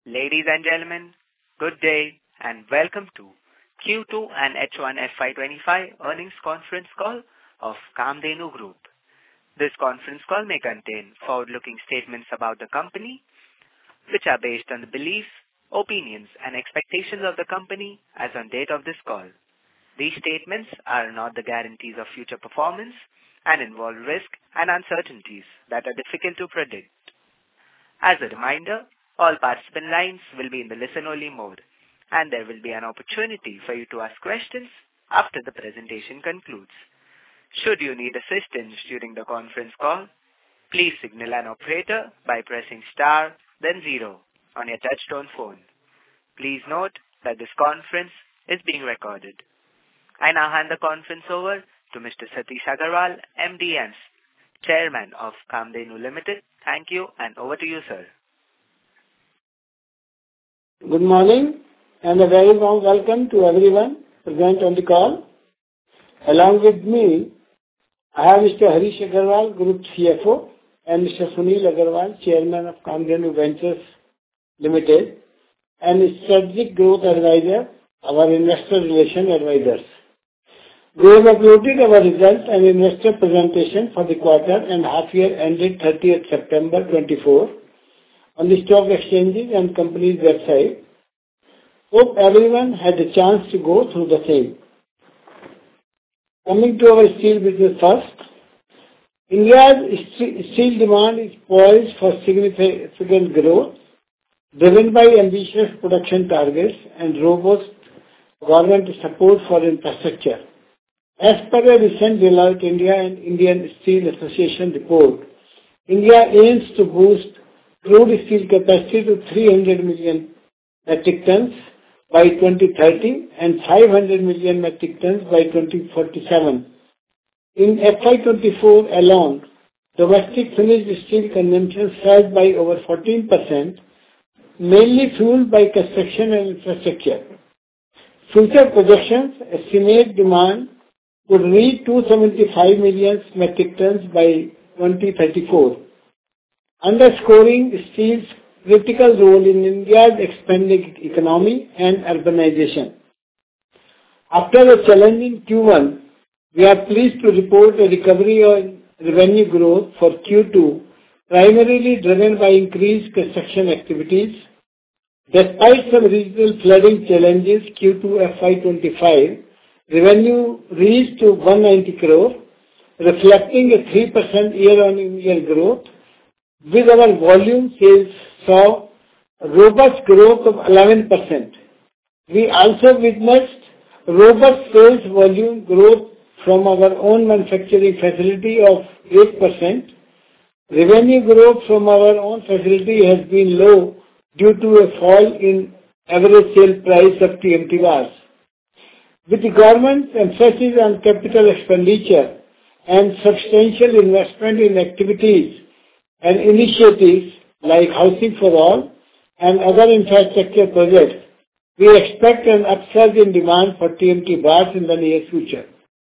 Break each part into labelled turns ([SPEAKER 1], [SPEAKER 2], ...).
[SPEAKER 1] Ladies and gentlemen, good day and welcome to Q2 and H1 FY25 earnings conference call of Kamdenu Group. This conference call may contain forward-looking statements about the company, which are based on the beliefs, opinions, and expectations of the company as on date of this call. These statements are not the guarantees of future performance and involve risk and uncertainties that are difficult to predict. As a reminder, all participant lines will be in the listen-only mode, and there will be an opportunity for you to ask questions after the presentation concludes. Should you need assistance during the conference call, please signal an operator by pressing star, then 0 on your touchtone phone. Please note that this conference is being recorded. I now hand the conference over to Mr. Satish Agarwal, MD and Chairman of Kamdenu Limited. Thank you, and over to you, sir.
[SPEAKER 2] Good morning and a very warm welcome to everyone present on the call. Along with me, I have Mr. Harish Agarwal, Group CFO, and Mr. Sunil Agarwal, Chairman of Kamdenu Ventures Limited, and Strategic Growth Advisor, our Investor Relation Advisors. We have uploaded our results and investor presentation for the quarter and half year ended 30th September 24 on the stock exchanges and company's website. Hope everyone had a chance to go through the same. Coming to our steel business first, India's steel demand is poised for significant growth, driven by ambitious production targets and robust government support for infrastructure. As per a recent Deloitte India and Indian Steel Association report, India aims to boost crude steel capacity to 300 million metric tons by 2030 and 500 million metric tons by 2047. In FY24 alone, domestic finished steel consumption surged by over 14%, mainly fueled by construction and infrastructure. Future projections estimate demand could reach 275 million metric tons by 2034. Underscoring steel's critical role in India's expanding economy and urbanization. After a challenging Q1, we are pleased to report a recovery on revenue growth for Q2, primarily driven by increased construction activities. Despite some regional flooding challenges, Q2 FY25 revenue reached to 190 crore, reflecting a 3% year-on-year growth. With our volume sales saw robust growth of 11%. We also witnessed robust sales volume growth from our own manufacturing facility of 8%. Revenue growth from our own facility has been low due to a fall in average sale price of TMT bars. With the government's emphasis on capital expenditure and substantial investment in activities and initiatives like Housing for All and other infrastructure projects, we expect an upsurge in demand for TMT bars in the near future.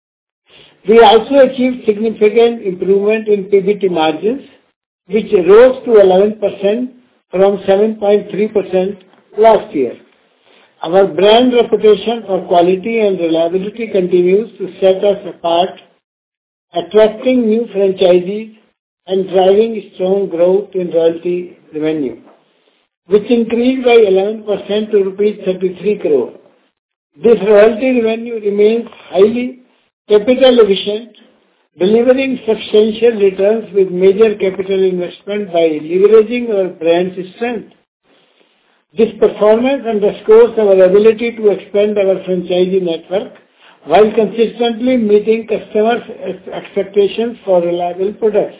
[SPEAKER 2] We also achieved significant improvement in PBT margins, which rose to 11% from 7.3% last year. Our brand reputation for quality and reliability continues to set us apart, attracting new franchisees and driving strong growth in royalty revenue, which increased by 11% to rupees 33 crore. This royalty revenue remains highly capital efficient, delivering substantial returns with major capital investment by leveraging our brand's strength. This performance underscores our ability to expand our franchisee network while consistently meeting customers' expectations for reliable products.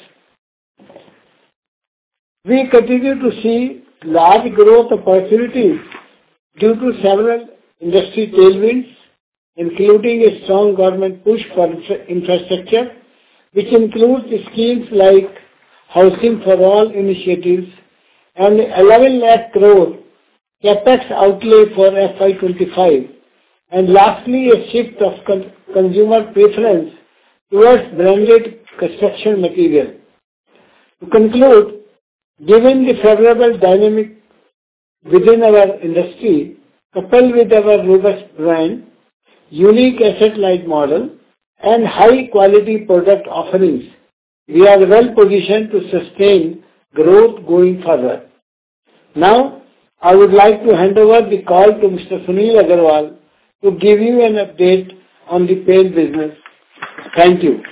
[SPEAKER 2] We continue to see large growth opportunities due to several industry tailwinds, including a strong government push for infrastructure, which includes schemes like Housing for All initiatives and 11 lakh crore capex outlay for FY25, and lastly a shift of consumer preference towards branded construction material. To conclude, given the favorable dynamic within our industry, coupled with our robust brand, unique asset-light model, and high-quality product offerings, we are well positioned to sustain growth going further. Now, I would like to hand over the call to Mr. Sunil Agarwal to give you an update on the paint business. Thank you.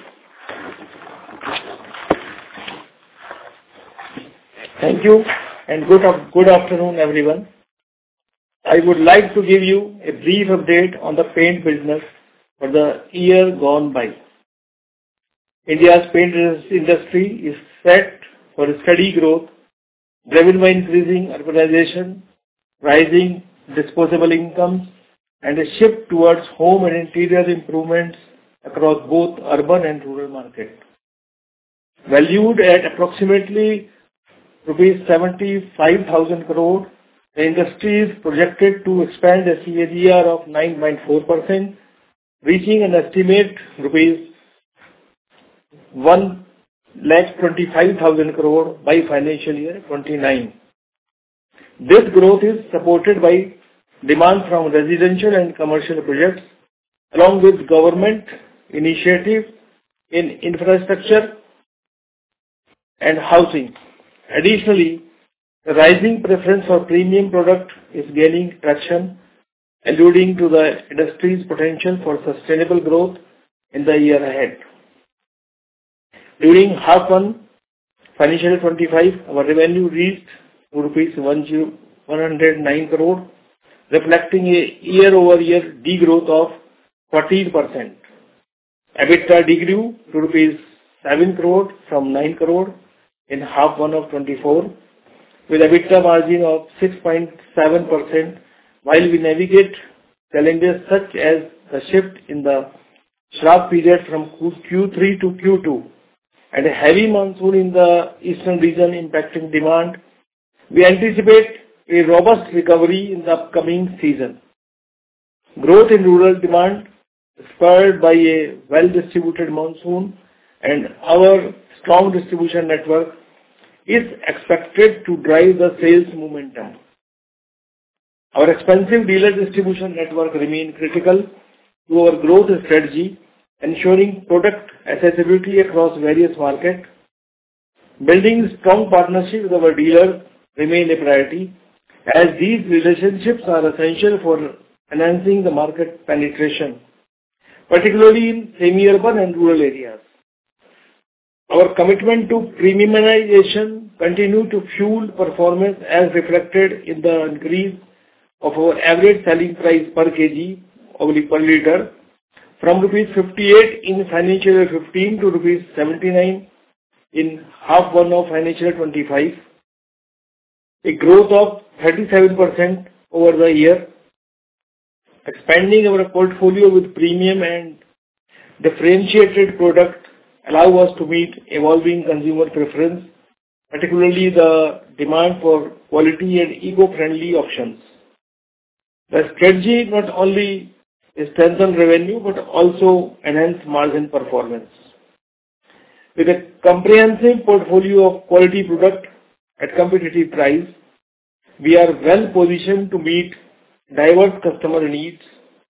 [SPEAKER 3] Thank you, and good afternoon, everyone. I would like to give you a brief update on the paint business for the year gone by. India's paint industry is set for steady growth, driven by increasing urbanization, rising disposable incomes, and a shift towards home and interior improvements across both urban and rural markets. Valued at approximately rupees 75,000 crore, the industry is projected to expand a CAGR of 9.4%, reaching an estimate rupees 1,25,000 crore by financial year 29. This growth is supported by demand from residential and commercial projects, along with government initiatives in infrastructure and housing. Additionally, the rising preference for premium product is gaining traction, alluding to the industry's potential for sustainable growth in the year ahead. During half one, financial year 25, our revenue reached rupees 109 crore, reflecting a year-over-year degrowth of 14%. EBITDA degrew to rupees 7 crore from 9 crore in half one of 24, with EBITDA margin of 6.7%, while we navigate challenges such as the shift in the Shraddh period from Q3 to Q2 and a heavy monsoon in the eastern region impacting demand. We anticipate a robust recovery in the upcoming season. Growth in rural demand, spurred by a well-distributed monsoon and our strong distribution network, is expected to drive the sales momentum. Our expansive dealer distribution network remains critical to our growth strategy, ensuring product accessibility across various markets. Building strong partnerships with our dealers remain a priority, as these relationships are essential for enhancing the market penetration, particularly in semi-urban and rural areas. Our commitment to premiumization continues to fuel performance, as reflected in the increase of our average selling price per kg or per liter from rupees 58 in financial year 15 to rupees 79 in half one of financial year 25, a growth of 37% over the year. Expanding our portfolio with premium and differentiated product allow us to meet evolving consumer preference, particularly the demand for quality and eco-friendly options. The strategy not only strengthens revenue but also enhances margin performance. With a comprehensive portfolio of quality product at competitive price, we are well positioned to meet diverse customer needs.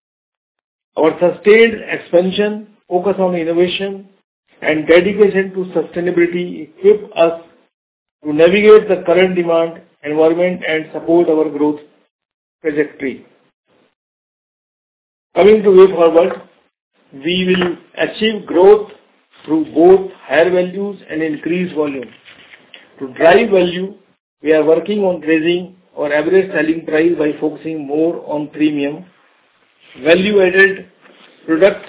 [SPEAKER 3] Our sustained expansion, focus on innovation, and dedication to sustainability equip us to navigate the current demand environment and support our growth trajectory. Coming to way forward, we will achieve growth through both higher values and increased volume. To drive value, we are working on raising our average selling price by focusing more on premium, value-added products.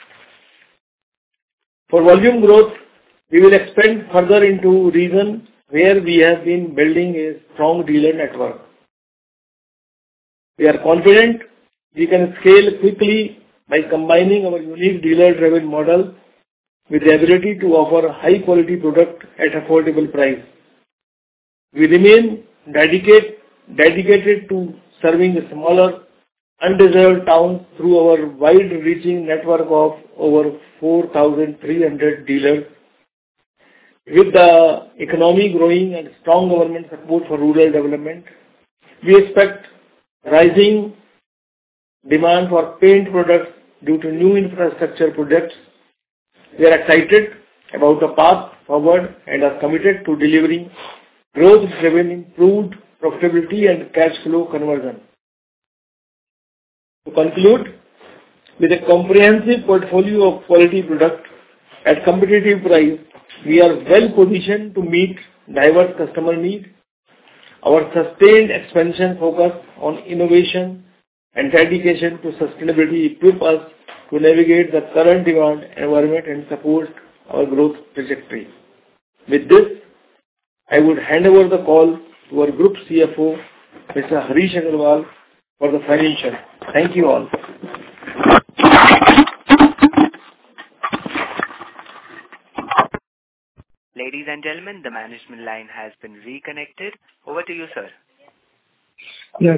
[SPEAKER 3] For volume growth, we will expand further into regions where we have been building a strong dealer network. We are confident we can scale quickly by combining our unique dealer-driven model with the ability to offer high-quality product at affordable price. We remain dedicated to serving the smaller, undeserved towns through our wide-reaching network of over 4,300 dealers. With the economy growing and strong government support for rural development, We expect rising demand for paint products due to new infrastructure projects. We are excited about the path forward and are committed to delivering growth-driven improved profitability and cash flow conversion. To conclude, with a comprehensive portfolio of quality products at competitive price, we are well positioned to meet diverse customer needs. Our sustained expansion focus on innovation and dedication to sustainability equip us to navigate the current demand environment and support our growth trajectory. With this, I would hand over the call to our Group CFO, Mr. Harish Agarwal, for the financial. Thank you all.
[SPEAKER 1] Ladies and gentlemen, the management line has been reconnected. Over to you, sir.
[SPEAKER 4] Yes.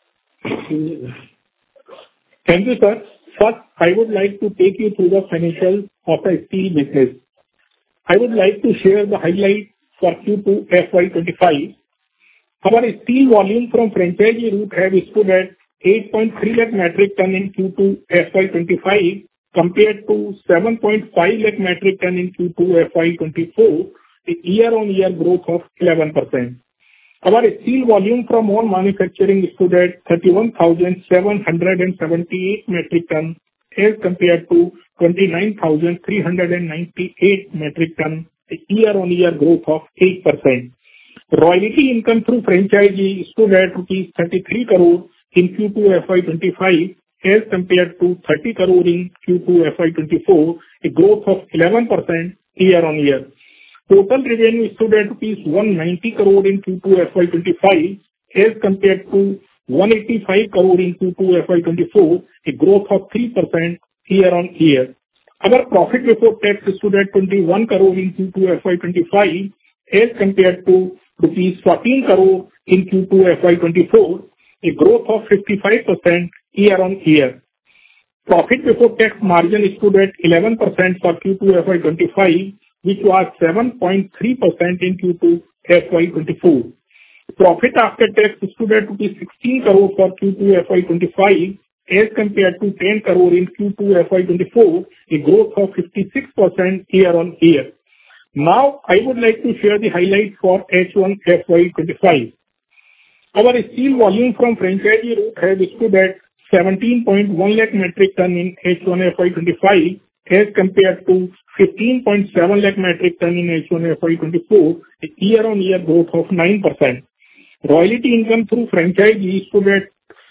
[SPEAKER 4] Thank you, sir. First, I would like to take you through the financials of the steel business. I would like to share the highlights for Q2 FY25. Our steel volume from franchisee route has stood at 8.3 lakh metric ton in Q2 FY25 compared to 7.5 lakh metric ton in Q2 FY24, a year-on-year growth of 11%. Our steel volume from own manufacturing stood at 31,778 metric ton as compared to 29,398 metric ton, a year-on-year growth of 8%. Royalty income through franchisee stood at rupees 33 crore in Q2 FY25 as compared to 30 crore in Q2 FY24, a growth of 11% year-on-year. Total revenue stood at rupees 190 crore in Q2 FY25 as compared to 185 crore in Q2 FY24, a growth of 3% year-on-year. Our profit before tax stood at 21 crore in Q2 FY25 as compared to rupees 14 crore in Q2 FY24, a growth of 55% year-on-year. Profit before tax margin stood at 11% for Q2 FY25, which was 7.3% in Q2 FY24. Profit after tax stood at 16 crore for Q2 FY25 as compared to 10 crore in Q2 FY24, a growth of 56% year-on-year. Now, I would like to share the highlights for H1 FY25. Our steel volume from franchisee route has stood at 17.1 lakh metric ton in H1 FY25 as compared to 15.7 lakh metric ton in H1 FY24, a year-on-year growth of 9%. Royalty income through franchisee stood at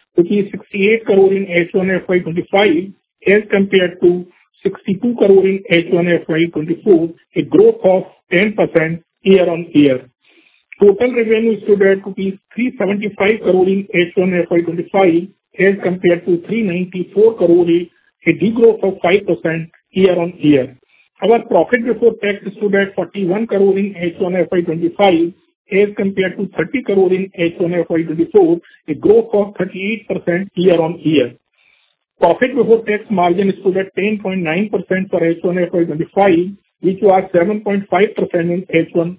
[SPEAKER 4] 68 crore in H1 FY25 as compared to 62 crore in H1 FY24, a growth of 10% year-on-year. Total revenue stood at rupees 375 crore in H1 FY25 as compared to 394 crore, a degrowth of 5% year-on-year. Our profit before tax stood at 41 crore in H1 FY25 as compared to 30 crore in H1 FY24, a growth of 38% year-on-year. Profit before tax margin stood at 10.9% for H1 FY25, which was 7.5% in H1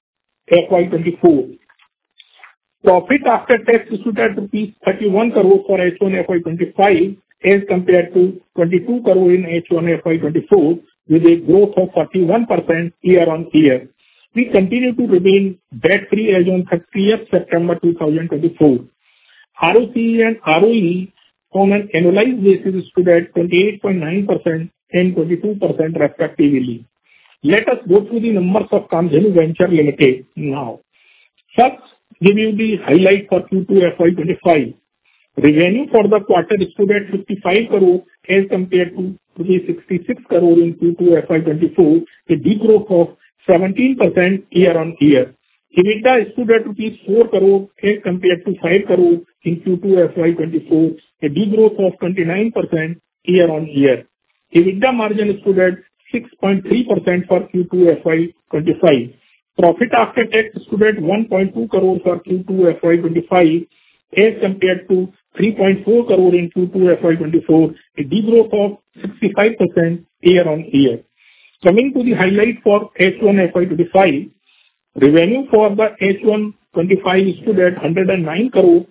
[SPEAKER 4] FY24. Profit after tax stood at rupees 31 crore for H1 FY25 as compared to 22 crore in H1 FY24, with a growth of 41% year-on-year. We continue to remain debt-free as on 30th September 2024. ROCE and ROE on an annualized basis stood at 28.9% and 22% respectively. Let us go through the numbers of Kamdhenu Ventures Limited now. First, give you the highlight for Q2 FY25. Revenue for the quarter stood at 55 crore as compared to 66 crore in Q2 FY24, a degrowth of 17% year-on-year. EBITDA stood at rupees 4 crore as compared to 5 crore in Q2 FY24, a degrowth of 29% year-on-year. EBITDA margin stood at 6.3% for Q2 FY25. Profit after tax stood at 1.2 crore for Q2 FY25 as compared to 3.4 crore in Q2 FY24, a degrowth of 65% year-on-year. Coming to the highlight for H1 FY25, revenue for the H1 25 stood at 109 crore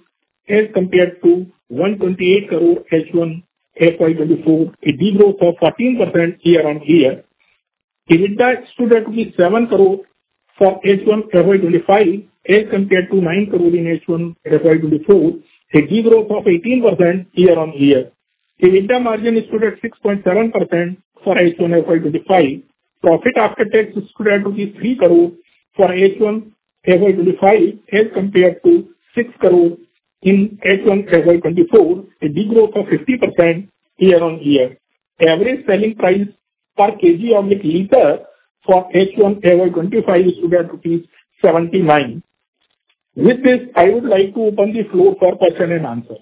[SPEAKER 4] as compared to 128 crore H1 FY24, a degrowth of 14% year-on-year. EBITDA stood at 7 crore for H1 FY25 as compared to 9 crore in H1 FY24, a degrowth of 18% year-on-year. EBITDA margin stood at 6.7% for H1 FY25. Profit after tax stood at 3 crore for H1 FY25 as compared to 6 crore in H1 FY24, a degrowth of 50% year-on-year. Average selling price per kg/liter for H1 FY25 stood at ₹79. With this, I would like to open the floor for question and answer.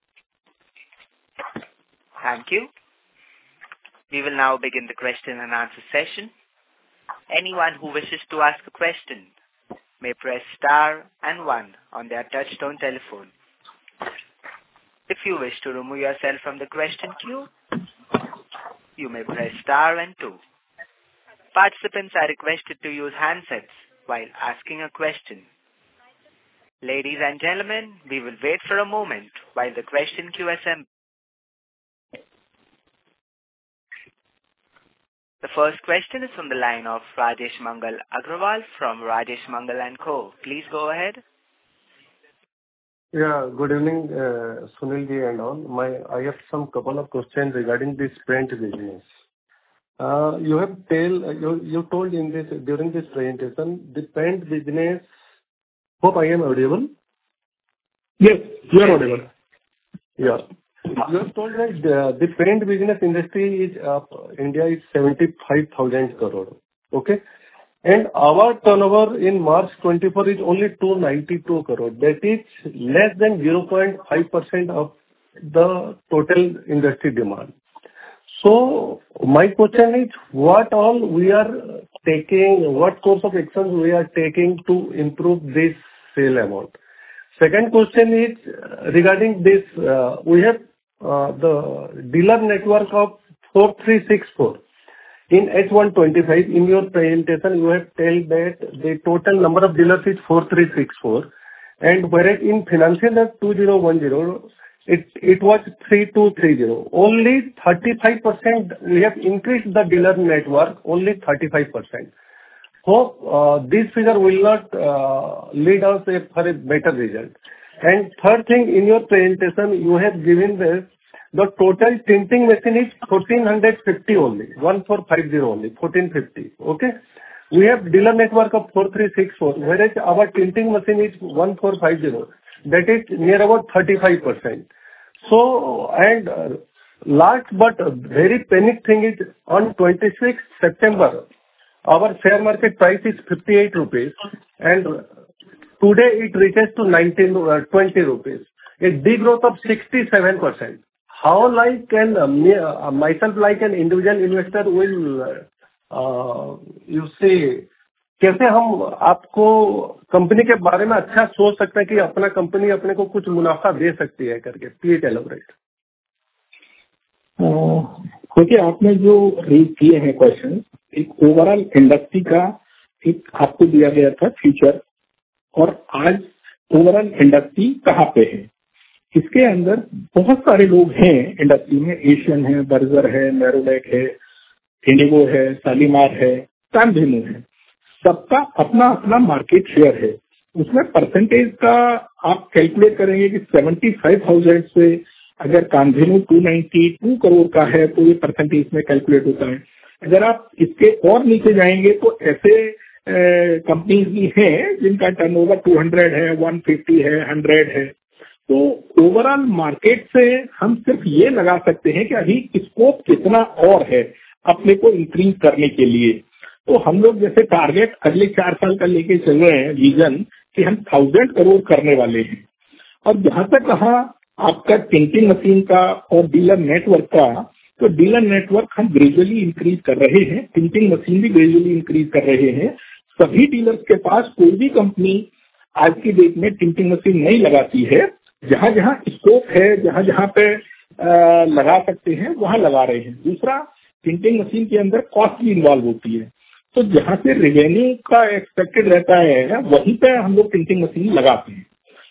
[SPEAKER 1] Thank you. We will now begin the question and answer session. Anyone who wishes to ask a question may press star and 1 on their touchtone telephone. If you wish to remove yourself from the question queue, you may press star and 2. Participants are requested to use handsets while asking a question. Ladies and gentlemen, we will wait for a moment while the question queue assembles. The first question is from the line of Rajesh Mangal Agrawal from Rajesh Mangal & Co. Please go ahead.
[SPEAKER 5] Yeah, good evening, Sunil ji and all. I have some couple of questions regarding this paint business. You told in this during this presentation the paint business. Hope I am audible.
[SPEAKER 4] Yes, you are audible.
[SPEAKER 5] Yeah. You have told that the paint business industry is India is 75,000 crore. Okay. And our turnover in March 24 is only 292 crore. That is less than 0.5% of the total industry demand. So my question is, what all we are taking, what course of actions we are taking to improve this sale amount? Second question is regarding this, we have the dealer network of 4364. In H125, in your presentation, you have told that the total number of dealers is 4364, and whereas in financial year 2010, it was 3230. Only 35% we have increased the dealer network, only 35%. Hope this figure will not lead us for a better result. And third thing, in your presentation, you have given this, the total tinting machine is 1450 only, 1450 only, 1450. Okay. We have dealer network of 4364, whereas our tinting machine is 1450. That is near about 35%. So, and last but very panic thing is on 26th September, our share market price is 58 rupees, and today it reaches to 20 rupees. A degrowth of 67%. How like can myself like an individual investor will you say कैसे हम आपको company के बारे में अच्छा सोच सकते हैं कि अपना कंपनी अपने को कुछ मुनाफा दे सकती है करके? Please elaborate.
[SPEAKER 4] देखिए, आपने जो रेज किए हैं क्वेश्चन, एक ओवरऑल इंडस्ट्री का एक आपको दिया गया था फ्यूचर, और आज ओवरऑल इंडस्ट्री कहाँ पे है। इसके अंदर बहुत सारे लोग हैं इंडस्ट्री में, एशियन है, बर्जर है, नेरोलैक है, इंडिगो है, शालीमार है, कामधेनु है, सबका अपना अपना मार्केट शेयर है। उसमें परसेंटेज का आप कैलकुलेट करेंगे कि 75,000 से अगर कामधेनु 292 करोड़ का है तो ये परसेंटेज में कैलकुलेट होता है। अगर आप इसके और नीचे जाएंगे तो ऐसे कंपनीज भी हैं जिनका टर्नओवर 200 है, 150 है, 100 है। तो ओवरऑल मार्केट से हम सिर्फ ये लगा सकते हैं कि अभी स्कोप कितना और है अपने को इंक्रीज करने के लिए। तो हम लोग जैसे टारगेट अगले 4 साल का लेके चल रहे हैं विजन कि हम 1000 करोड़ करने वाले हैं। और जहां तक कहा आपका टिंटिंग मशीन का और डीलर नेटवर्क का, तो डीलर नेटवर्क हम ग्रेजुअली इंक्रीज कर रहे हैं, टिंटिंग मशीन भी ग्रेजुअली इंक्रीज कर रहे हैं। सभी डीलर्स के पास कोई भी कंपनी आज की डेट में टिंटिंग मशीन नहीं लगाती है। जहां जहां स्कोप है, जहां जहां पे लगा सकते हैं वहां लगा रहे हैं। दूसरा, टिंटिंग मशीन के अंदर कॉस्ट भी इन्वॉल्व होती है, तो जहां से रेवेन्यू का एक्सपेक्टेड रहता है वहीं पे हम लोग टिंटिंग मशीन लगाते हैं।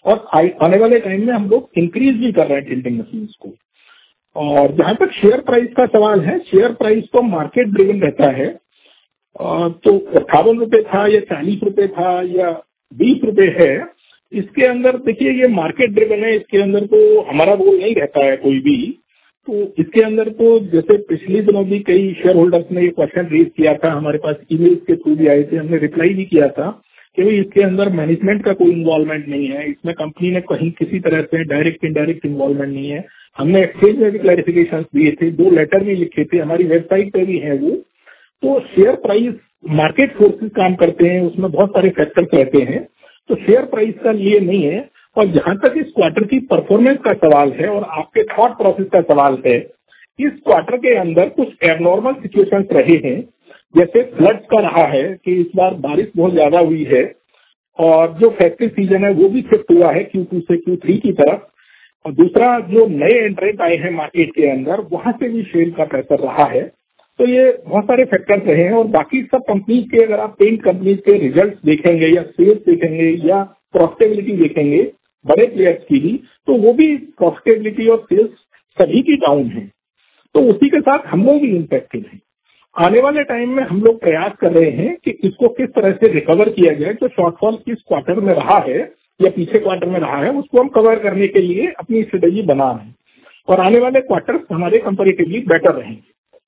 [SPEAKER 4] और आने वाले टाइम में हम लोग इंक्रीज भी कर रहे हैं टिल्डिंग मशीन्स को। और जहां तक शेयर प्राइस का सवाल है, शेयर प्राइस तो मार्केट ड्रिवन रहता है। तो 58 रुपए था या 40 रुपए था या 20 रुपए है, इसके अंदर देखिए ये मार्केट ड्रिवन है, इसके अंदर तो हमारा रोल नहीं रहता है कोई भी। तो इसके अंदर तो जैसे पिछले दिनों भी कई शेयर होल्डर्स ने ये क्वेश्चन रेज किया था, हमारे पास ईमेल के थ्रू भी आए थे, हमने रिप्लाई भी किया था कि भाई इसके अंदर मैनेजमेंट का कोई इन्वॉल्वमेंट नहीं है, इसमें कंपनी ने कहीं किसी तरह से डायरेक्ट इनडायरेक्ट इन्वॉल्वमेंट नहीं है। हमने एक्सचेंज में भी क्लैरिफिकेशन दिए थे, 2 लेटर भी लिखे थे, हमारी वेबसाइट पे भी है वो। तो शेयर प्राइस मार्केट फोर्सेस काम करते हैं, उसमें बहुत सारे फैक्टर्स रहते हैं, तो शेयर प्राइस का लिए नहीं है। और जहां तक इस क्वार्टर की परफॉर्मेंस का सवाल है और आपके थॉट प्रोसेस का सवाल है, इस क्वार्टर के अंदर कुछ एबनॉर्मल सिचुएशंस रहे हैं, जैसे फ्लड्स का रहा है कि इस बार बारिश बहुत ज्यादा हुई है और जो फेस्टिव सीजन है वो भी शिफ्ट हुआ है Q2 से Q3 की तरफ। और दूसरा, जो नए एंट्रेंट आए हैं मार्केट के अंदर, वहां से भी शेल का प्रेशर रहा है। तो ये बहुत सारे फैक्टर्स रहे हैं। और बाकी सब कंपनीज के, अगर आप पेंट कंपनीज के रिजल्ट्स देखेंगे या सेल्स देखेंगे या प्रॉफिटेबिलिटी देखेंगे बड़े प्लेयर्स की भी, तो वो भी प्रॉफिटेबिलिटी और सेल्स सभी की डाउन है। तो उसी के साथ हम लोग भी इम्पैक्टेड हैं। आने वाले टाइम में हम लोग प्रयास कर रहे हैं कि इसको किस तरह से रिकवर किया जाए, जो शॉर्टफॉल किस क्वार्टर में रहा है या पीछे क्वार्टर में रहा है, उसको हम कवर करने के लिए अपनी स्ट्रेटेजी बना रहे हैं और आने वाले क्वार्टर हमारे कंपैरेटिवली बेटर रहेंगे।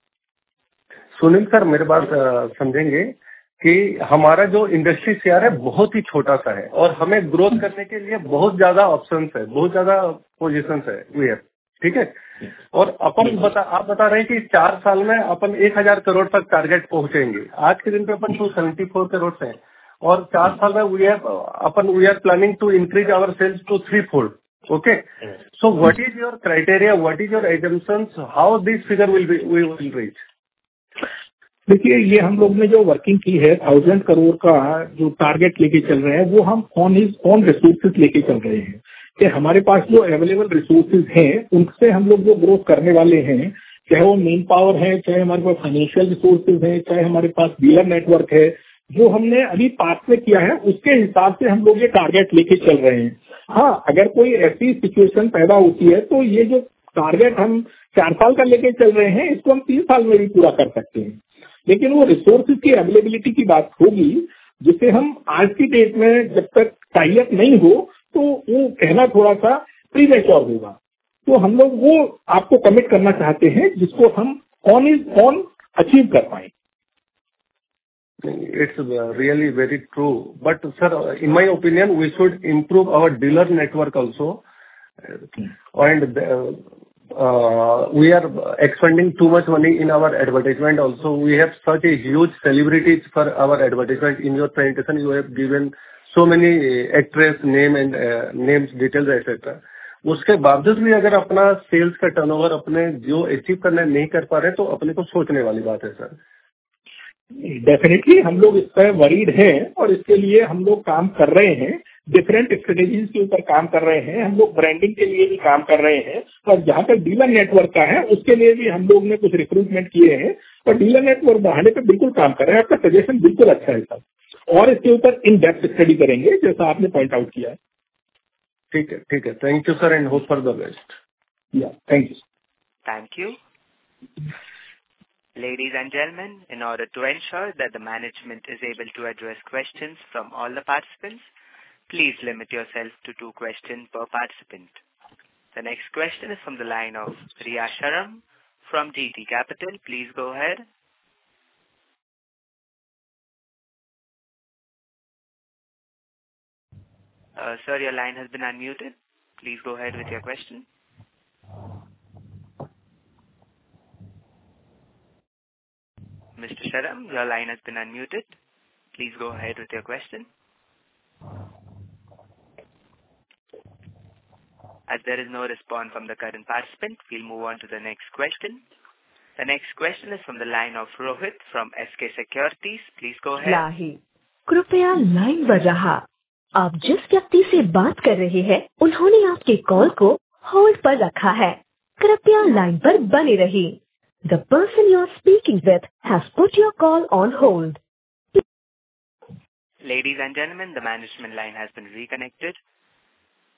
[SPEAKER 5] सुनील सर, मेरे बात समझेंगे कि हमारा जो इंडस्ट्री शेयर है बहुत ही छोटा सा है और हमें ग्रोथ करने के लिए बहुत ज्यादा ऑप्शंस है, बहुत ज्यादा पोजीशंस है वी हैव, ठीक है। और आप बता रहे हैं कि 4 साल में अपन 1000 करोड़ तक टारगेट पहुंचेंगे। आज के दिन पे अपन 274 करोड़ है और 4 साल में we are planning to increase our sales to 3-fold। Okay, so what is your criteria, what is your assumptions, how this figure we will reach?
[SPEAKER 4] देखिए, ये हम लोग ने जो वर्किंग की है 1000 करोड़ का जो टारगेट लेके चल रहे हैं, वो हम ऑन रिसोर्सेज लेके चल रहे हैं कि हमारे पास जो अवेलेबल रिसोर्सेज हैं उनसे हम लोग जो ग्रोथ करने वाले हैं, चाहे वो मेन पावर है, चाहे हमारे पास फाइनेंशियल रिसोर्सेज है, चाहे हमारे पास डीलर नेटवर्क है, जो हमने अभी पास में किया है उसके हिसाब से हम लोग ये टारगेट लेके चल रहे हैं। हाँ, अगर कोई ऐसी सिचुएशन पैदा होती है तो ये जो टारगेट हम 4 साल का लेके चल रहे हैं, इसको हम 3 साल में भी पूरा कर सकते हैं। लेकिन वो रिसोर्सेज की अवेलेबिलिटी की बात होगी, जिसे हम आज की डेट में जब तक टाई अप नहीं हो तो वो कहना थोड़ा सा प्रीमेच्योर होगा। तो हम लोग वो आपको कमिट करना चाहते हैं जिसको हम ऑन अचीव कर पाए।
[SPEAKER 5] It's really very true. But sir, in my opinion, we should improve our dealer network also. And we are expending too much money in our advertisement also. We have such a huge celebrities for our advertisement. In your presentation, you have given so many actress name and names, details, etc. उसके बावजूद भी अगर अपना sales का turnover अपने जो achieve करना नहीं कर पा रहे, तो अपने को सोचने वाली बात है सर।
[SPEAKER 4] डेफिनेटली हम लोग इस पर वरीड हैं और इसके लिए हम लोग काम कर रहे हैं, डिफरेंट स्ट्रेटेजीज के ऊपर काम कर रहे हैं, हम लोग ब्रांडिंग के लिए भी काम कर रहे हैं। और जहां तक डीलर नेटवर्क का है उसके लिए भी हम लोग ने कुछ रिक्रूटमेंट किए हैं और डीलर नेटवर्क बढ़ाने पर बिल्कुल काम कर रहे हैं। आपका सजेशन बिल्कुल अच्छा है सर, और इसके ऊपर इन डेप्थ स्टडी करेंगे जैसा आपने पॉइंट आउट किया है।
[SPEAKER 5] ठीक है, thank you sir and hope for the best.
[SPEAKER 4] Yeah thank you.
[SPEAKER 1] Thank you. Ladies and gentlemen, in order to ensure that the management is able to address questions from all the participants, please limit yourself to 2 questions per participant. The next question is from the line of Riya Sharam from GT Capital. Please go ahead. Sir, your line has been unmuted. Please go ahead with your question. Mr. Sharam, your line has been unmuted. Please go ahead with your question. As there is no response from the current participant, we'll move on to the next question. The next question is from the line of Rohit from SK Securities. Please go ahead.
[SPEAKER 6] कृपया line पर रहा। आप जिस व्यक्ति से बात कर रहे हैं उन्होंने आपके कॉल को होल्ड पर रखा है। कृपया लाइन पर बने रहिए। The person you are speaking with has put your call on hold.
[SPEAKER 1] Ladies and gentlemen, the management line has been reconnected.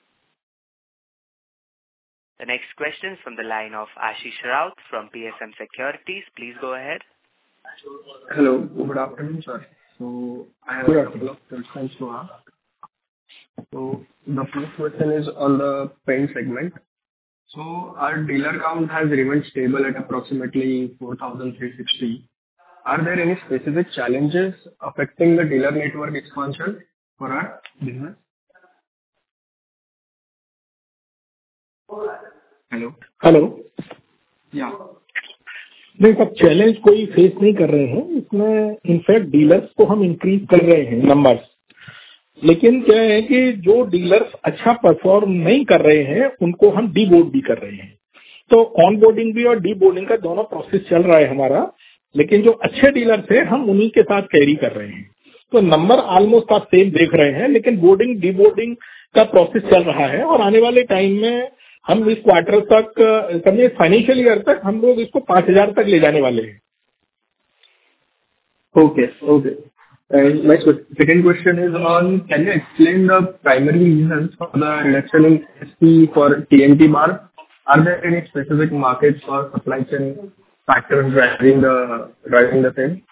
[SPEAKER 1] The next question is from the line of Ashish Raut from PSM Securities. Please go ahead.
[SPEAKER 7] Hello. Good afternoon, sir. So I have a couple of questions to ask. So the first question is on the paint segment. So our dealer count has remained stable at approximately 4,360. Are there any specific challenges affecting the dealer network expansion for our business?
[SPEAKER 4] Hello
[SPEAKER 7] या
[SPEAKER 4] नहीं सब challenge कोई face नहीं कर रहे हैं इसमें. In fact dealers को हम इंक्रीज कर रहे हैं नंबर्स, लेकिन क्या है कि जो डीलर्स अच्छा परफॉर्म नहीं कर रहे हैं उनको हम डी बोर्ड भी कर रहे हैं. तो ऑन बोर्डिंग भी और डी बोर्डिंग का दोनों प्रोसेस चल रहा है हमारा, लेकिन जो अच्छे डीलर्स हैं हम उन्हीं के साथ कैरी कर रहे हैं. तो नंबर ऑलमोस्ट आप सेम देख रहे हैं, लेकिन बोर्डिंग डी बोर्डिंग का प्रोसेस चल रहा है और आने वाले टाइम में हम इस क्वार्टर तक समझे फाइनेंशियल ईयर तक हम लोग इसको 5,000 तक ले जाने वाले हैं.
[SPEAKER 7] Okay. Okay. And my second question is on, can you explain the primary reasons for the reduction in SP for TMT bar? Are there any specific markets or supply chain factors driving the same?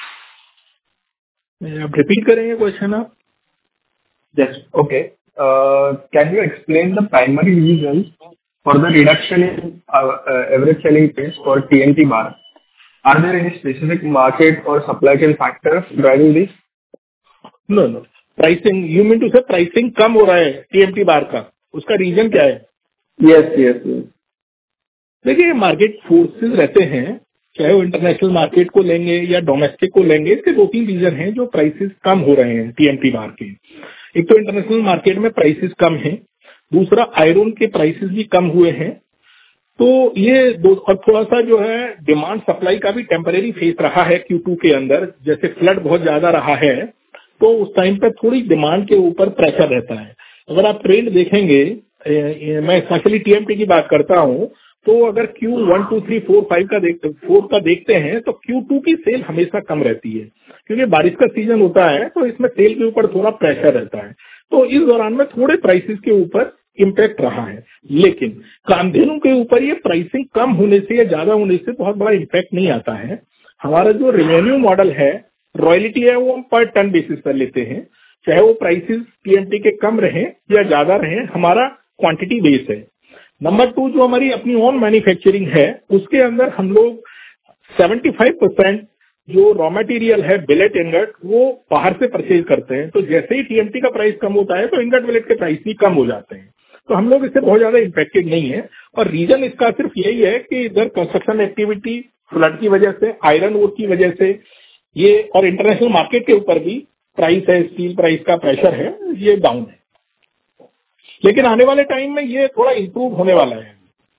[SPEAKER 4] आप repeat करेंगे question आप?
[SPEAKER 7] Yes. Okay. Can you explain the primary reasons for the reduction in average selling price for TMT bar? Are there any specific market or supply chain factors driving this?
[SPEAKER 4] No pricing, you mean to say pricing कम हो रहा है TMT बार का, उसका reason क्या है?
[SPEAKER 7] Yes.
[SPEAKER 4] देखिए market forces रहते हैं, चाहे वो इंटरनेशनल मार्केट को लेंगे या डोमेस्टिक को लेंगे, इसके 2-3 रीजन हैं जो प्राइसेस कम हो रहे हैं टीएमटी बार के. एक तो इंटरनेशनल मार्केट में प्राइसेस कम हैं, दूसरा आयरन के प्राइसेस भी कम हुए हैं. तो ये दो, और थोड़ा सा जो है डिमांड सप्लाई का भी टेम्परेरी फेस रहा है Q2 के अंदर. जैसे फ्लड बहुत ज्यादा रहा है तो उस टाइम पे थोड़ी डिमांड के ऊपर प्रेशर रहता है. अगर आप ट्रेंड देखेंगे, मैं स्पेशली टीएमटी की बात करता हूं, तो अगर Q1, 2, 3, 4, 5 का देखते हैं तो Q2 की सेल हमेशा कम रहती है, क्योंकि बारिश का सीजन होता है तो इसमें सेल के ऊपर थोड़ा प्रेशर रहता है. तो इस दौरान में थोड़े प्राइसेस के ऊपर इम्पैक्ट रहा है, लेकिन कामधेनु के ऊपर ये प्राइसिंग कम होने से या ज्यादा होने से बहुत बड़ा इम्पैक्ट नहीं आता है. हमारा जो रेवेन्यू मॉडल है, रॉयल्टी है, वो हम पर टन बेसिस पर लेते हैं, चाहे वो प्राइसेस टीएमटी के कम रहे या ज्यादा रहे, हमारा क्वांटिटी बेस है. नंबर 2, जो हमारी अपनी ओन मैन्युफैक्चरिंग है, उसके अंदर हम लोग 75% जो रॉ मटेरियल है बिलेट इंगट, वो बाहर से परचेज करते हैं. तो जैसे ही टीएमटी का प्राइस कम होता है तो इंगट बिलेट के प्राइस भी कम हो जाते हैं. तो हम लोग इससे बहुत ज्यादा इम्पैक्टेड नहीं है. और रीजन इसका सिर्फ यही है कि इधर कंस्ट्रक्शन एक्टिविटी फ्लड की वजह से, आयरन ओर की वजह से ये, और इंटरनेशनल मार्केट के ऊपर भी प्राइस है, स्टील प्राइस का प्रेशर है, ये डाउन है. लेकिन आने वाले टाइम में ये थोड़ा इम्प्रूव होने वाला है.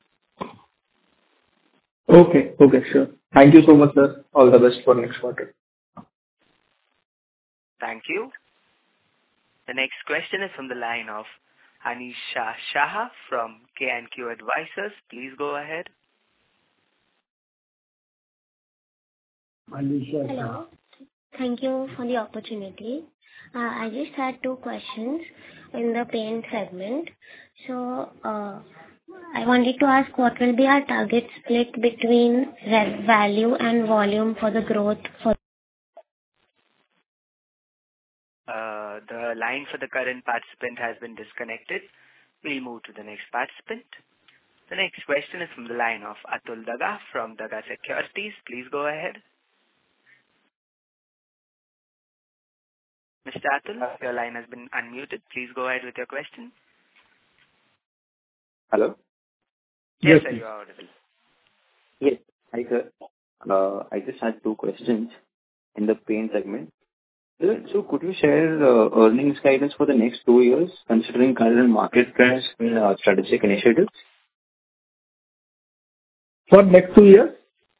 [SPEAKER 7] Okay, sure. Thank you so much, sir. All the best for next quarter.
[SPEAKER 1] Thank you. The next question is from the line of Anisha Shah from K&Q Advisors. Please go ahead.
[SPEAKER 8] Hello. Thank you for the opportunity. I just had 2 questions in the paint segment. So, I wanted to ask what will be our target split between value and volume for the growth for
[SPEAKER 1] The line for the current participant has been disconnected. We'll move to the next participant. The next question is from the line of Atul Daga from Daga Securities. Please go ahead. Mr. Atul, your line has been unmuted. Please go ahead with your question.
[SPEAKER 9] Hello?
[SPEAKER 1] Yes, sir, you are audible.
[SPEAKER 9] Yes. Hi, sir. I just had 2 questions in the paint segment. So could you share earnings guidance for the next 2 years, considering current market trends and strategic initiatives?
[SPEAKER 4] For next 2 years?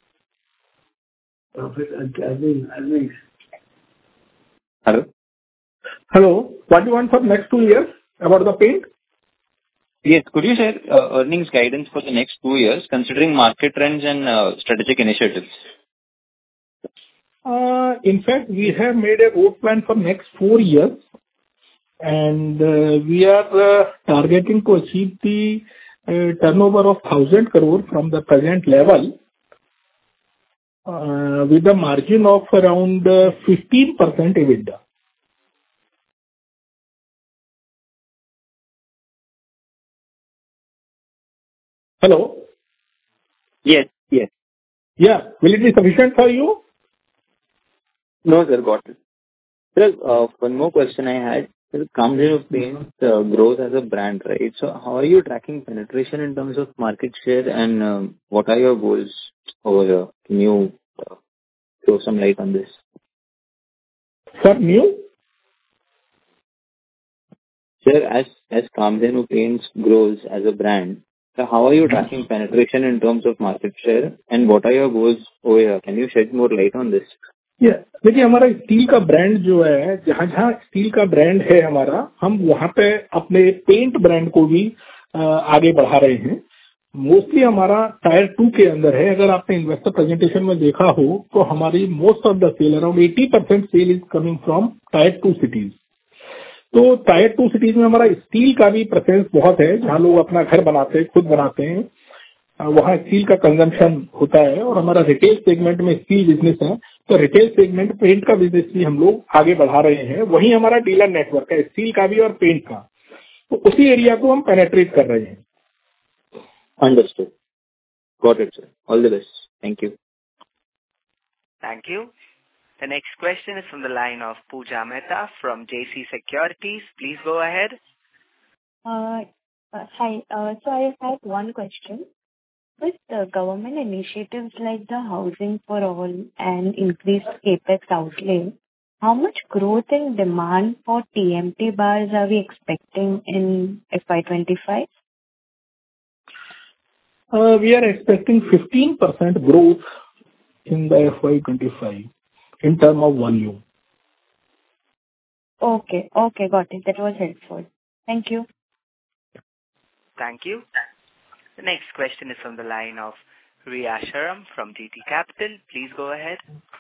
[SPEAKER 9] Hello?
[SPEAKER 4] What do you want for next 2 years about the paint?
[SPEAKER 9] Yes. Could you share earnings guidance for the next 2 years, considering market trends and strategic initiatives?
[SPEAKER 4] In fact, we have made a road plan for next 4 years, and we are targeting to achieve the a turnover of 1,000 crore from the present level, with a margin of around 15% EBITDA. Hello?
[SPEAKER 9] Yes, yes.
[SPEAKER 4] Yeah. Will it be sufficient for you?
[SPEAKER 9] No, sir, got it. Sir, one more question I had. Sir, Kamdenu Paints grows as a brand, right? So how are you tracking penetration in terms of market share, and what are your goals over here? Can you throw some light on this?
[SPEAKER 4] For new?
[SPEAKER 9] Sir, as Kamdenu Paints grows as a brand, so how are you tracking penetration in terms of market share, and what are your goals over here? Can you shed more light on this?
[SPEAKER 4] देखिए, हमारा steel का brand जो है, जहाँ जहाँ steel का brand है हमारा, हम वहाँ पे अपने पेंट ब्रांड को भी आगे बढ़ा रहे हैं. मोस्टली हमारा टायर 2 के अंदर है. अगर आपने इन्वेस्टर प्रेजेंटेशन में देखा हो तो हमारी most of the sale, around 80% sale is coming from tier 2 cities. तो टायर 2 सिटीज में हमारा स्टील का भी प्रेफरेंस बहुत है, जहाँ लोग अपना घर बनाते हैं, खुद बनाते हैं, वहाँ स्टील का कंजम्पशन होता है. और हमारा रिटेल सेगमेंट में स्टील बिजनेस है, तो रिटेल सेगमेंट पेंट का बिजनेस भी हम लोग आगे बढ़ा रहे हैं. वही हमारा डीलर नेटवर्क है, स्टील का भी और पेंट का. तो उसी एरिया को हम पेनेट्रेट कर रहे हैं.
[SPEAKER 9] Understood. Got it, sir. All the best. Thank you.
[SPEAKER 1] Thank you. The next question is from the line of Pooja Mehta from JC Securities. Please go ahead.
[SPEAKER 10] Hi. So I had one question. With the government initiatives like the Housing for All and increased capex outlay, how much growth in demand for TMT bars are we expecting in FY25?
[SPEAKER 4] We are expecting 15% growth in the FY25 in terms of volume.
[SPEAKER 10] Okay, got it. That was helpful. Thank you.
[SPEAKER 1] Thank you. The next question is from the line of Riya Sharam from GT Capital. Please go ahead.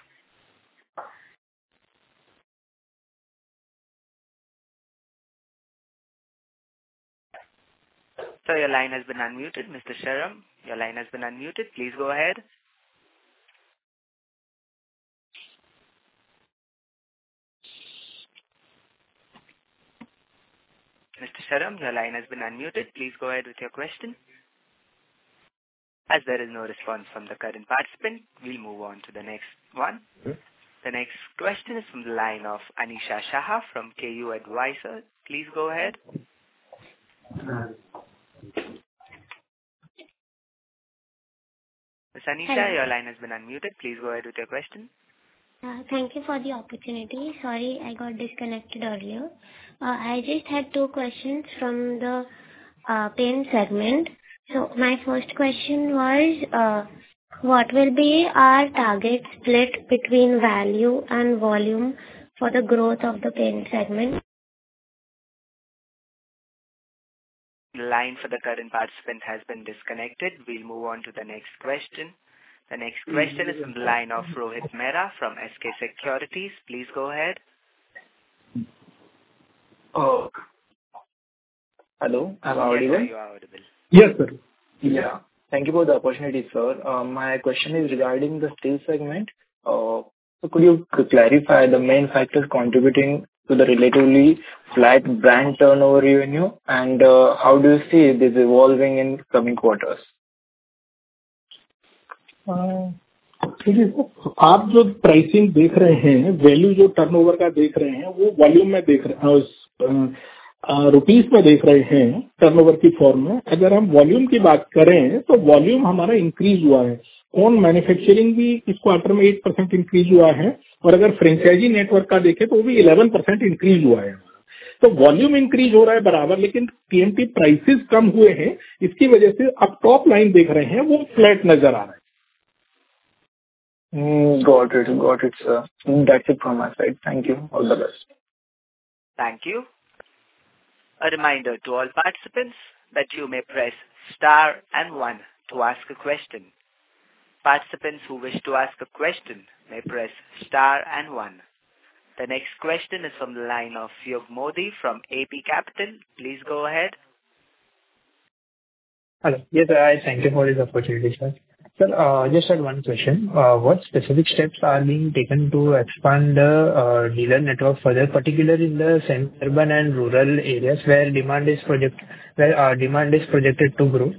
[SPEAKER 1] So your line has been unmuted, Mr. Sharam. Your line has been unmuted. Please go ahead. Mr. Sharam, your line has been unmuted. Please go ahead with your question. As there is no response from the current participant, we'll move on to the next one. The next question is from the line of Anisha Shah from KU Advisor. Please go ahead. Ms. Anisha,
[SPEAKER 8] Hello.
[SPEAKER 1] your line has been unmuted. Please go ahead with your question.
[SPEAKER 8] Thank you for the opportunity. Sorry, I got disconnected earlier. I just had two questions from the paint segment. So my first question was, what will be our target split between value and volume for the growth of the paint segment?
[SPEAKER 1] The line for the current participant has been disconnected. We'll move on to the next question. The next question is from the line of Rohit Mehra from SK Securities. Please go ahead.
[SPEAKER 7] Hello, am I
[SPEAKER 1] Yes,
[SPEAKER 7] audible?
[SPEAKER 1] sir, you are audible.
[SPEAKER 4] Yes, sir.
[SPEAKER 7] Yeah. Thank you for the opportunity, sir. My question is regarding the steel segment. So could you clarify the main factors contributing to the relatively flat brand turnover revenue, and how do you see this evolving in coming quarters?
[SPEAKER 4] आप जो pricing देख रहे हैं, value जो turnover का देख रहे हैं, वो वॉल्यूम में देख रहे हैं, रुपीस में देख रहे हैं टर्नओवर की फॉर्म में. अगर हम वॉल्यूम की बात करें तो वॉल्यूम हमारा इंक्रीज हुआ है. ऑन मैन्युफैक्चरिंग भी इस क्वार्टर में 8% इंक्रीज हुआ है, और अगर फ्रेंचाइजी नेटवर्क का देखें तो वो भी 11% इंक्रीज हुआ है. तो वॉल्यूम इंक्रीज हो रहा है बराबर, लेकिन टीएमटी प्राइसेस कम हुए हैं. इसकी वजह से अब टॉप लाइन देख रहे हैं वो फ्लैट नजर आ रहा है.
[SPEAKER 7] Got it, sir. That's it from my side. Thank you. All the best.
[SPEAKER 1] Thank you. A reminder to all participants that you may press star and 1 to ask a question. Participants who wish to ask a question may press star and 1. The next question is from the line of Yug Modi from AP Capital. Please go ahead.
[SPEAKER 11] Hello. Yes, I thank you for this opportunity, sir. Sir, just had one question. What specific steps are being taken to expand the dealer network further, particularly in the semi-urban and rural areas where demand is projected to grow?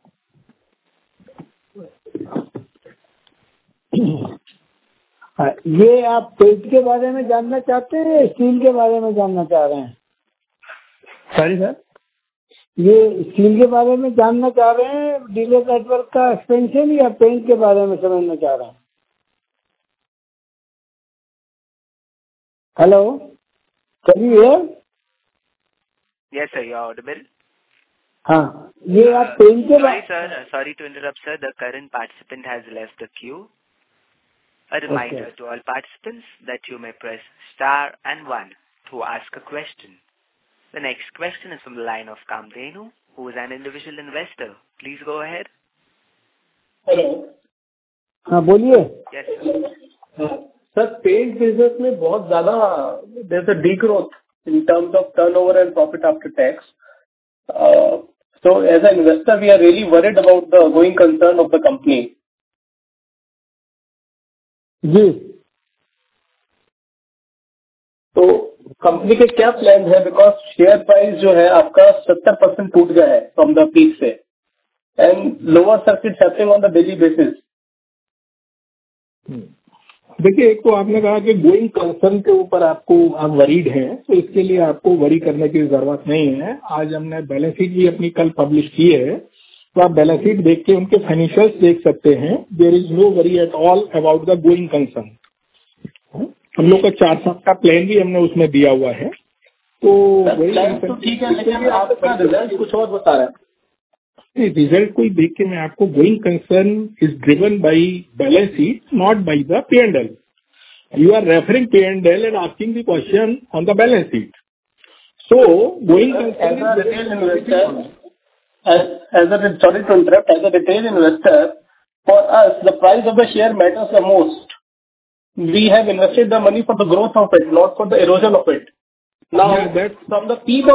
[SPEAKER 2] ये आप paint के बारे में जानना चाहते हैं या steel के बारे में जानना चाह रहे हैं?
[SPEAKER 11] सॉरी सर,
[SPEAKER 2] ये स्टील के बारे में जानना चाह रहे हैं डीलर नेटवर्क का एक्सपेंशन, या पेंट के बारे में समझना चाह रहे हैं? हेलो, चलिए।
[SPEAKER 1] Yes, sir, you're audible.
[SPEAKER 2] हाँ, ये आप पेंट के
[SPEAKER 1] Sorry, sir. Sorry to interrupt, sir. The current participant has left the queue. A reminder to all participants that you may press star and 1 to ask a question. The next question is from the line of Kamdenu, who is an individual investor. Please go ahead.
[SPEAKER 5] Hello.
[SPEAKER 2] हाँ, बोलिए।
[SPEAKER 1] Yes, sir.
[SPEAKER 5] Sir, paint business में बहुत ज्यादा there's a degrowth in terms of turnover and profit after tax. So as an investor, we are really worried about the going concern of the company.
[SPEAKER 2] जी,
[SPEAKER 5] तो company के क्या plan है? Because share price जो है आपका 70% टूट गया है फ्रॉम द पीक से, and lower circuit happening on the daily basis.
[SPEAKER 4] देखिए, एक तो आपने कहा कि गोइंग कंसर्न के ऊपर आप वरीड हैं, तो इसके लिए आपको वरी करने की जरूरत नहीं है। आज हमने बैलेंस शीट भी अपनी कल पब्लिश की है, तो आप बैलेंस शीट देख के उनके फाइनेंशियल्स देख सकते हैं। There is no worry at all about the going concern. हम लोग का 4 साल का प्लान भी हमने उसमें दिया हुआ है। तो
[SPEAKER 5] ठीक है, लेकिन आपका रिजल्ट कुछ और बता रहा है।
[SPEAKER 4] रिजल्ट को देख के मैं आपको going concern is driven by balance sheet, not by the P&L. You are referring P&L and asking the question on the balance sheet. So going concern
[SPEAKER 5] sorry to interrupt, as a retail investor, for us, the price of the share matters the most. We have invested the money for the growth of it, not for the erosion of it. Now, from the peak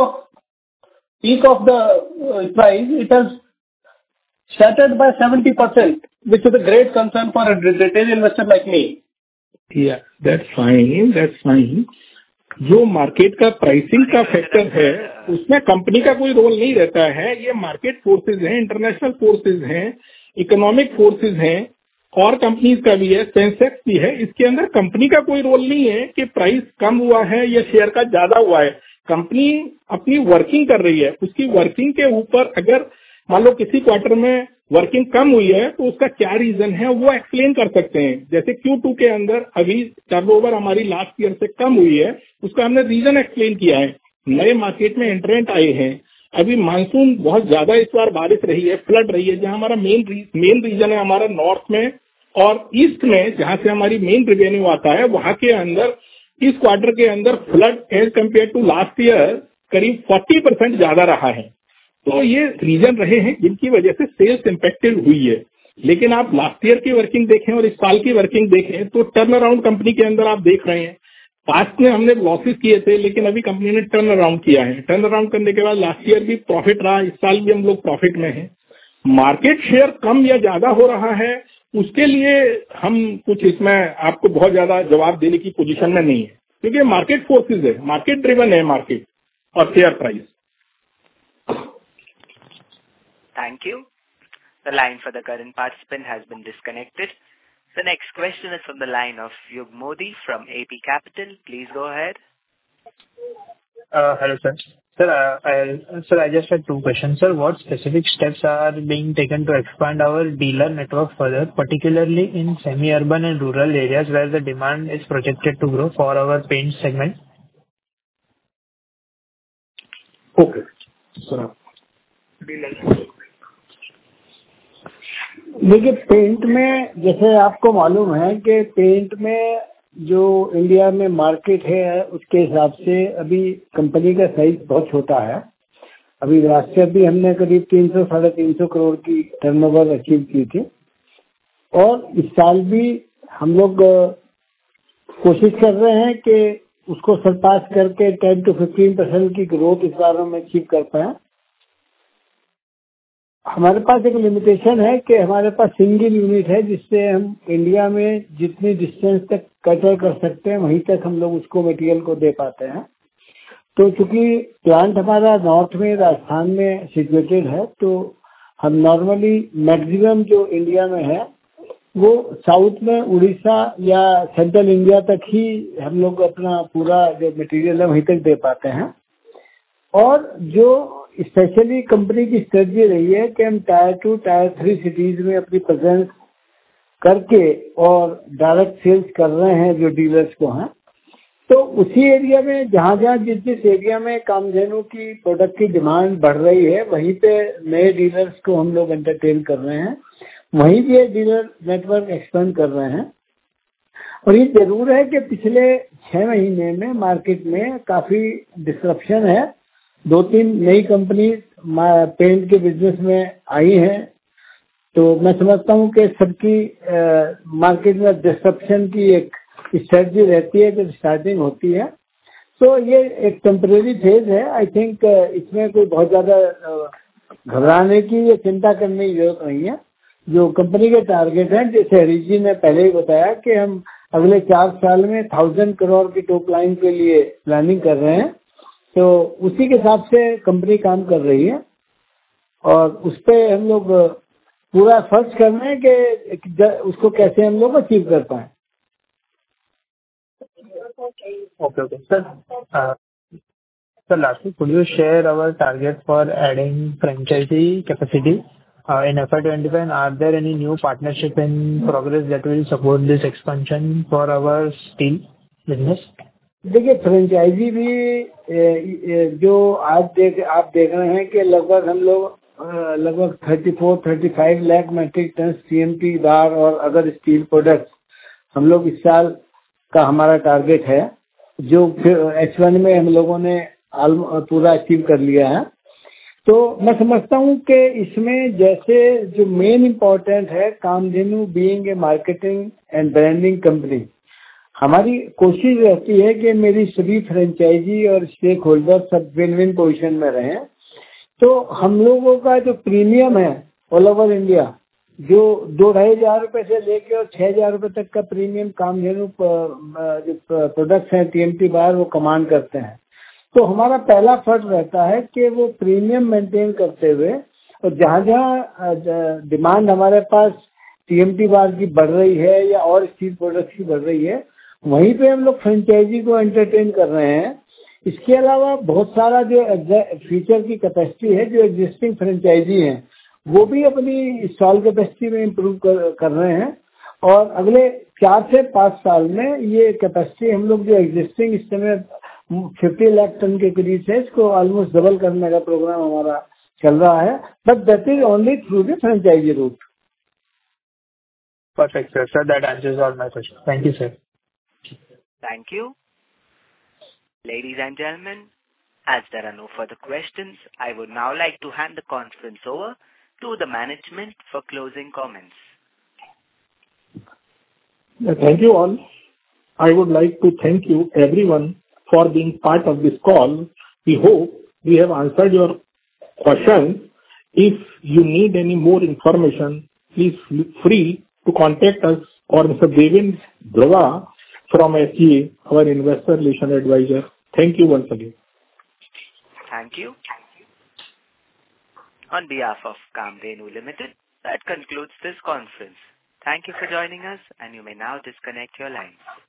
[SPEAKER 5] of the price, it has shattered by 70%, which is a great concern for a retail investor like me.
[SPEAKER 4] Yeah, that's fine. जो market का pricing का factor है, उसमें company का कोई role नहीं रहता है। ये मार्केट फोर्सेज हैं, इंटरनेशनल फोर्सेज हैं, इकोनॉमिक फोर्सेज हैं, और कंपनीज का भी है, सेंसेक्स भी है। इसके अंदर कंपनी का कोई रोल नहीं है कि प्राइस कम हुआ है या शेयर का ज्यादा हुआ है। कंपनी अपनी वर्किंग कर रही है, उसकी वर्किंग के ऊपर अगर मान लो किसी क्वार्टर में वर्किंग कम हुई है तो उसका क्या रीजन है वो एक्सप्लेन कर सकते हैं। जैसे Q2 के अंदर अभी टर्नओवर हमारी लास्ट ईयर से कम हुई है, उसका हमने रीजन एक्सप्लेन किया है। नए मार्केट में एंट्रेंट आए हैं, अभी मानसून बहुत ज्यादा इस बार बारिश रही है, फ्लड रही है। जहां हमारा मेन रीजन है हमारा नॉर्थ में और ईस्ट में, जहां से हमारी मेन रेवेन्यू आता है, वहां के अंदर इस क्वार्टर के अंदर flood as compare to last year करीब 40% ज्यादा रहा है। तो ये रीजन रहे हैं जिनकी वजह से सेल्स इम्पैक्टेड हुई है। लेकिन आप लास्ट ईयर की वर्किंग देखें और इस साल की वर्किंग देखें तो टर्न अराउंड कंपनी के अंदर आप देख रहे हैं। पास्ट में हमने लॉसेस किए थे, लेकिन अभी कंपनी ने टर्न अराउंड किया है। टर्न अराउंड करने के बाद लास्ट ईयर भी प्रॉफिट रहा, इस साल भी हम लोग प्रॉफिट में हैं। मार्केट शेयर कम या ज्यादा हो रहा है, उसके लिए हम कुछ इसमें आपको बहुत ज्यादा जवाब देने की पोजीशन में नहीं है, क्योंकि मार्केट फोर्सेज है, मार्केट ड्रिवन है मार्केट और share price.
[SPEAKER 1] Thank you. The line for the current participant has been disconnected. The next question is from the line of Yug Modi from AP Capital. Please go ahead.
[SPEAKER 11] Hello, sir. Sir, I just had 2 questions. Sir, what specific steps are being taken to expand our dealer network further, particularly in semi-urban and rural areas where the demand is projected to grow for our paint segment?
[SPEAKER 4] Okay. Sir,
[SPEAKER 2] देखिए, paint में जैसे आपको मालूम है कि paint में जो India में मार्केट है उसके हिसाब से अभी कंपनी का साइज बहुत छोटा है। अभी लास्ट ईयर भी हमने करीब 300-350 करोड़ की टर्नओवर अचीव की थी, और इस साल भी हम लोग कोशिश कर रहे हैं कि उसको सरपास करके 10 to 15% की ग्रोथ इस बार हम अचीव कर पाए। हमारे पास एक लिमिटेशन है कि हमारे पास सिंगल यूनिट है जिससे हम इंडिया में जितनी डिस्टेंस तक कटर कर सकते हैं वहीं तक हम लोग उसको मटेरियल को दे पाते हैं। तो चूंकि प्लांट हमारा नॉर्थ में राजस्थान में सिचुएटेड है, तो हम नॉर्मली मैक्सिमम जो इंडिया में है वो साउथ में उड़ीसा या सेंट्रल इंडिया तक ही हम लोग अपना पूरा जो मटेरियल है वहीं तक दे पाते हैं। और जो स्पेशली कंपनी की स्ट्रेटजी रही है कि हम टायर 2 टायर 3 सिटीज में अपनी प्रेजेंस करके और डायरेक्ट सेल्स कर रहे हैं जो डीलर्स को हैं। तो उसी एरिया में जहाँ जिस एरिया में कामधेनु की प्रोडक्ट की डिमांड बढ़ रही है वहीं पे नए डीलर्स को हम लोग एंटरटेन कर रहे हैं, वहीं पे डीलर नेटवर्क एक्सपेंड कर रहे हैं। और ये जरूर है कि पिछले 6 महीने में मार्केट में काफी डिसरप्शन है। 2-3 नई कंपनी पेंट के बिजनेस में आई हैं, तो मैं समझता हूँ कि सबकी मार्केट में डिसरप्शन की एक स्ट्रेटजी रहती है जब स्टार्टिंग होती है। तो ये एक टेम्परेरी फेज है। आई थिंक इसमें कोई बहुत ज्यादा घबराने की या चिंता करने की जरूरत नहीं है। जो कंपनी के टारगेट हैं, जैसे हरीश जी ने पहले ही बताया कि हम अगले 4 साल में 1000 करोड़ की टॉप लाइन के लिए प्लानिंग कर रहे हैं, तो उसी के हिसाब से कंपनी काम कर रही है और उस पर हम लोग पूरा एफर्ट्स कर रहे हैं कि उसको कैसे हम लोग अचीव कर पाए।
[SPEAKER 11] Okay. Sir, lastly, could you share our target for adding franchisee capacity in FY25, and are there any new partnership in progress that will support this expansion for our steel business?
[SPEAKER 2] देखिए, franchisee भी जो आप देख रहे हैं कि लगभग हम लोग लगभग 34-35 lakh metric ton CMT bar और अदर स्टील प्रोडक्ट्स हम लोग इस साल का हमारा टारगेट है, जो H1 में हम लोगों ने पूरा अचीव कर लिया है। तो मैं समझता हूँ कि इसमें जैसे जो मेन इम्पोर्टेंट है, Kamdhenu being a marketing and branding company, हमारी कोशिश रहती है कि मेरी सभी फ्रेंचाइजी और स्टेक होल्डर सब विन विन पोजिशन में रहें। तो हम लोगों का जो प्रीमियम है ऑल ओवर इंडिया, जो 2,500 रुपए से लेके और 6,000 रुपए तक का प्रीमियम कामधेनु जो प्रोडक्ट्स हैं टीएमटी बार वो कमांड करते हैं। तो हमारा पहला फर्ज रहता है कि वो प्रीमियम मेंटेन करते हुए और जहाँ डिमांड हमारे पास टीएमटी बार की बढ़ रही है या और स्टील प्रोडक्ट्स की बढ़ रही है, वहीं पे हम लोग फ्रेंचाइजी को एंटरटेन कर रहे हैं। इसके अलावा बहुत सारा जो फीचर की कैपेसिटी है, जो एग्जिस्टिंग फ्रेंचाइजी हैं वो भी अपनी स्टॉल कैपेसिटी में इम्प्रूव कर रहे हैं और अगले 4 से 5 साल में ये कैपेसिटी हम लोग जो एग्जिस्टिंग इस समय 50 लाख टन के करीब है, इसको ऑलमोस्ट डबल करने का प्रोग्राम हमारा चल रहा है, but that is only through the franchisee route.
[SPEAKER 11] Perfect, sir. Sir, that answers all my questions. Thank you, sir.
[SPEAKER 1] Thank you. Ladies and gentlemen, as there are no further questions, I would now like to hand the conference over to the management for closing comments.
[SPEAKER 4] Thank you all. I would like to thank you everyone for being part of this call. We hope we have answered your questions. If you need any more information, please feel free to contact us or Mr. Devin Dhruva from SGA, our investor relation advisor. Thank you once again.
[SPEAKER 1] Thank you. On behalf of Kamdhenu Limited, that concludes this conference. Thank you for joining us, and you may now disconnect your lines.